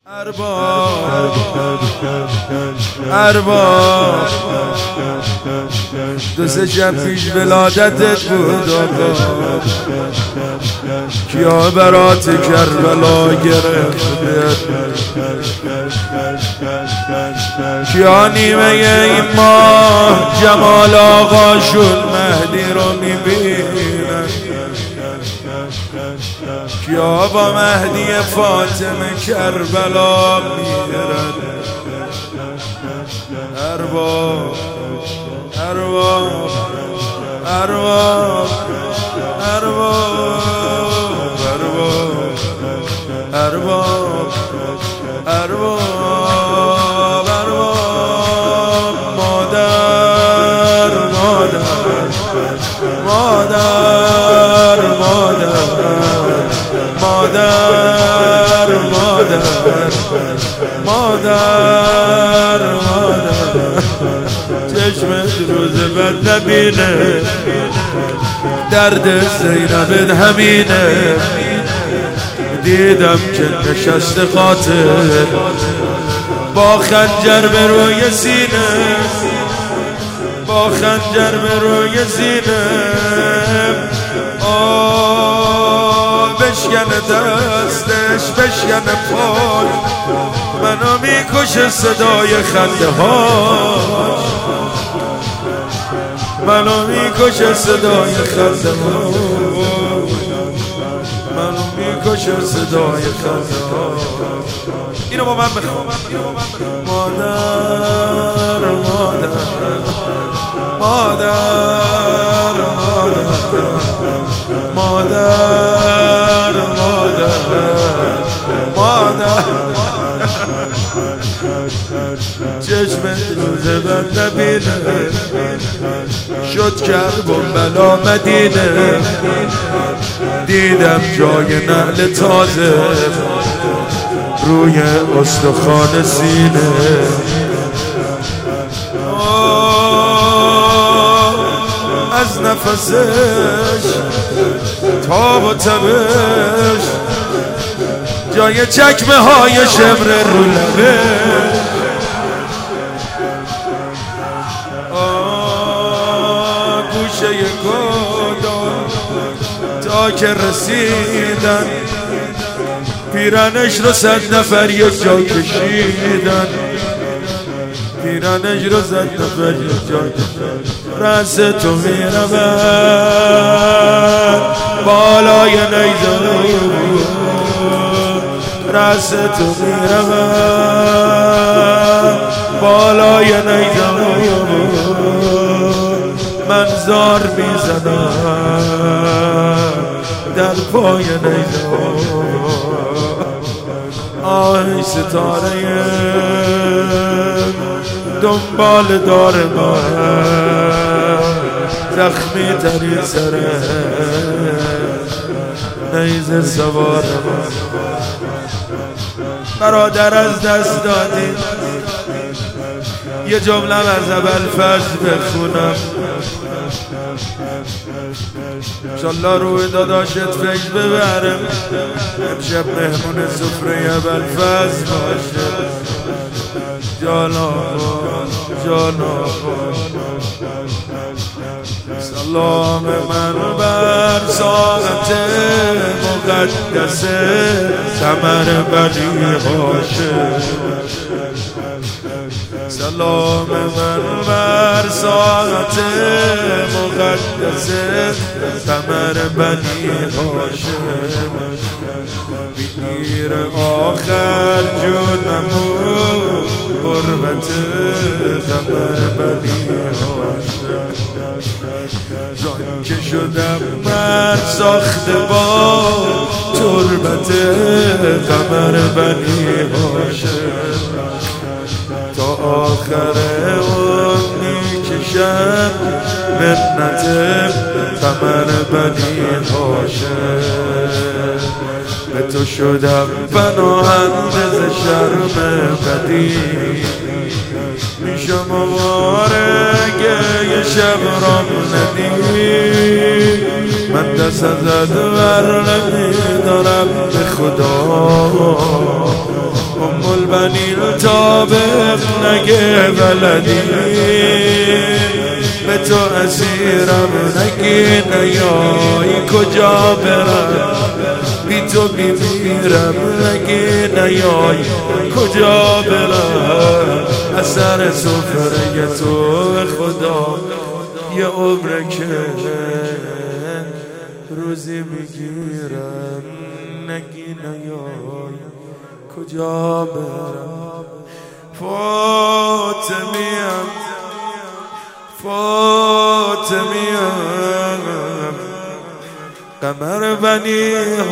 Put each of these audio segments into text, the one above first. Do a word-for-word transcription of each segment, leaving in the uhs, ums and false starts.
ارباب ارباب دو سه شب پیش ولادتت بود آقا، کیا برات کربلا گرفت، کیا نیمه این ماه جمال آقاشون مهدی رو میبینن، کیا با مهدی فاطمه کربلا میرن. ارباب ارباب ارباب ارباب ارباب ارباب ارباب ارباب مادر مادر مادر مادر مادر مادر مادر مادر چشمت روز بد نبینه، درد زینبت همینه، دیدم که نشست قاتل با خنجر به روی سینه، با خنجر به روی سینه، آه بشکنه دستش بشکنه پاش، منو میکشه صدای خنده هاش، منو میکشه صدای خنده هاش، منو میکشه صدای خنده هاش. اینو با من بخوام. مادر مادر مادر مادر مادر مادر مادر چشمت روز بد نبینه، شد کرب و بلا مدینه، دیدم جای نعل تازه روی استخوان سینه، از نفسش تاب و تبش جای چکمه های شمر رو لبه، گوشه گودان تا که رسیدن، پیرانش رو صد نفر یک جا کشیدن، پیرانش رو صد نفر یک جا کشیدن، رأس تو میرم بالای نیزه، رأس تو میرم بالای نیزه، من زار میزنم در پای نیزه، آه ستاره دنبال دار ما، زخمی تری سره نیزه سوار ما، برادر از دست دادی، یه جمله از ابوالفضل بخونم انشالله روی داداشت فکر ببرم، امشب مهمون سفره ابوالفضل باشه. جانان جانان سلام من بر ساعت مقدس ثمر بنی هاشم، سلام من بر ساعت مقدس ثمر بنی هاشم، بگیر آخر جونمو قربت ثمر بنی هاشم، جان که شدم مرد ساخته با تربت ثمر بنی هاشم، تا آخر اون میکشم منت ثمر بنی هاشم، به تو شدم پناهنده ز شرم بدی، میشم مبارک یه شب را ندی، من دست ازت بر نمیدارم به خدا، بنی تابق نگه بلدی به تو اسیرم نگی نیایی کجا برم بی تو بیمیرم نگی نیایی کجا برم اثر سفره تو خدا یه عمره که روزی میگیرم نگی نیایی کجا برم فاطمیم فاطمیم قمر بنی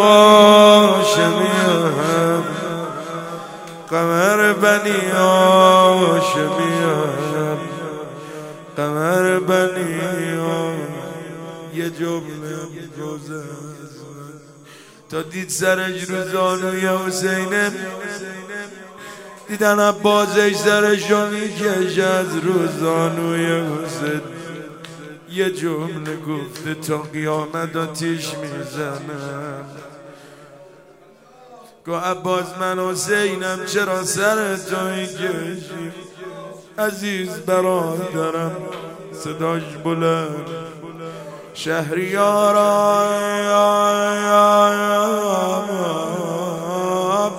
هاشمیم قمر بنی هاشمیم قمر بنی یه جمله روزه تا دید سرش رو زانوی حسینه دیدن عباسش سرشو میکشه از رو زانوی حسین یه جمله گفته تا قیامت آتیش میزنم گو عباس من حسینم چرا سر تو میکشی عزیز برادرم صداش بلند شهریارم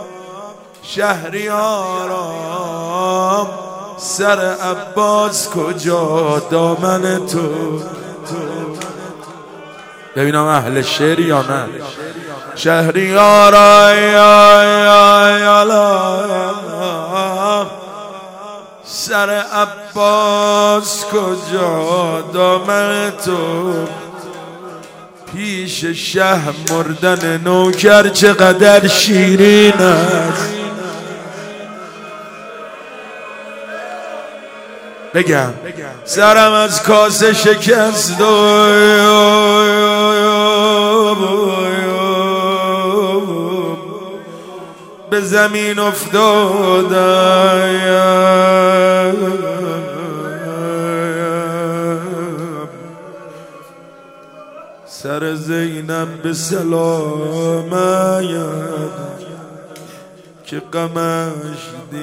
شهریارم سر عباس کجا دامن تو ببینم اهل شعر یا نه شهریارم سر عباس کجا دامن تو پیش شه مردن نوکر چقدر شیرین است بگم سرم از کاسه شکست به زمین افتادم سر زینب به سلامت که غمش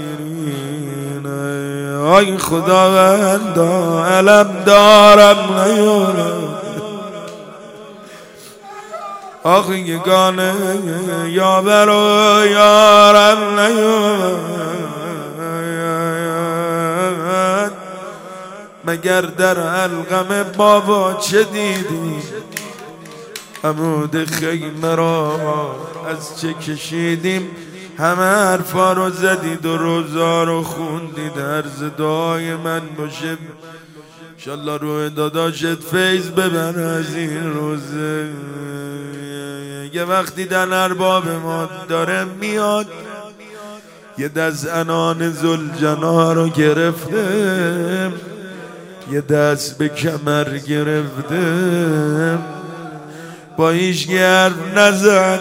دیرینه آی خداوندا علم دارم نیارم آخ یگانه یاور و یارم نیارم مگر در علقم بابا چه دیدی عمود خیمه را از چه کشیدیم همه حرفا رو زدید و روزا رو خوندید عرض دعای من باشه انشالله روح داداشت فیض ببر از این روزه یه وقتی در ارباب ما داره میاد یه دست انان زلجنا رو گرفته یه دست به کمر گرفته با هیچ حرف نزد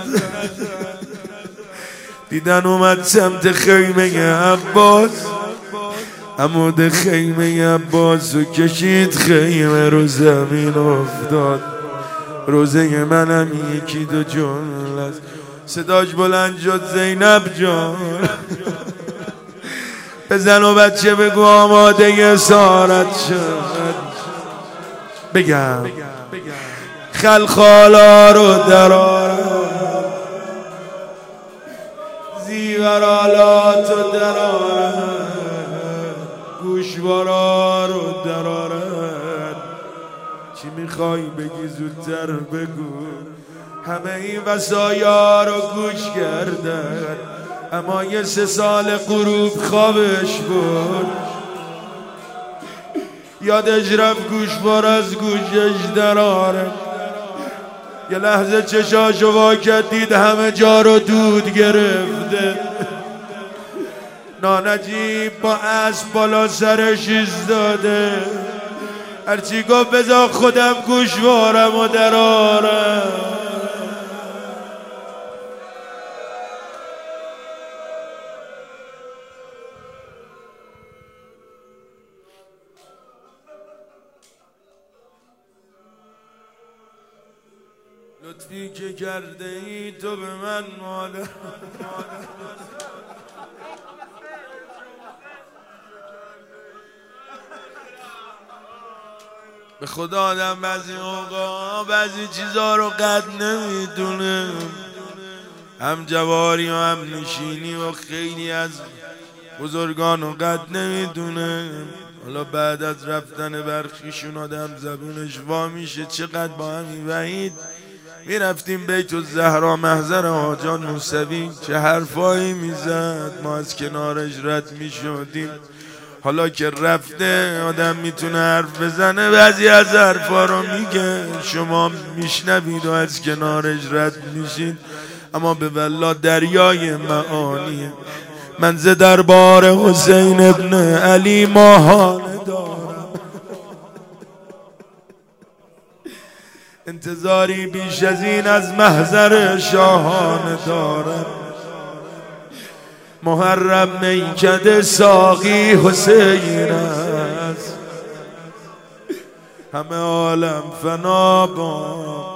دیدن اومد سمت خیمه عباس عمود خیمه عباس و کشید خیمه رو زمین افتاد روزه منم یکی دو جمله است صداش بلند شد زینب جان بزن و بچه بگو آماده اسارت شد بگم خلخالا رو درارم زیورالات رو درارم گوشوارا رو درارم چی میخوای بگی زودتر بگو همه این وصایا رو گوش کردن اما یه سه سال غروب خوابش بود یادش رفت گوشوار از گوشش دراره یه لحظه چشاشو وا کرد دید همه جا رو دود گرفته نانجیب با اسب بالا سرش ایستاده هرچی گفت بذار خودم گوشوارم و درارم لطفی که کرده ای تو به من مادر به خدا آدم بعضی موقع بعضی چیزا رو قد نمیدونه، هم جواری و هم نشینی و خیلی از بزرگان رو قد نمیدونه. حالا بعد از رفتن برخیشون آدم زبونش وا میشه. چقدر با همین وحید میرفتیم بیت الزهرا محضر آجان موسوی، چه حرفایی میزد، ما از کنارش رد میشدیم. حالا که رفته آدم میتونه حرف بزنه، بعضی از حرفا رو میگه شما میشنوید و از کنارش رد میشید، اما به والله دریای معانیه. من ز دربار حسین ابن علی ماهانه دارم، انتظاری بیش از این از محضر شاهانه دارم. محرم میکده ساقی حسین است، همه عالم فنا با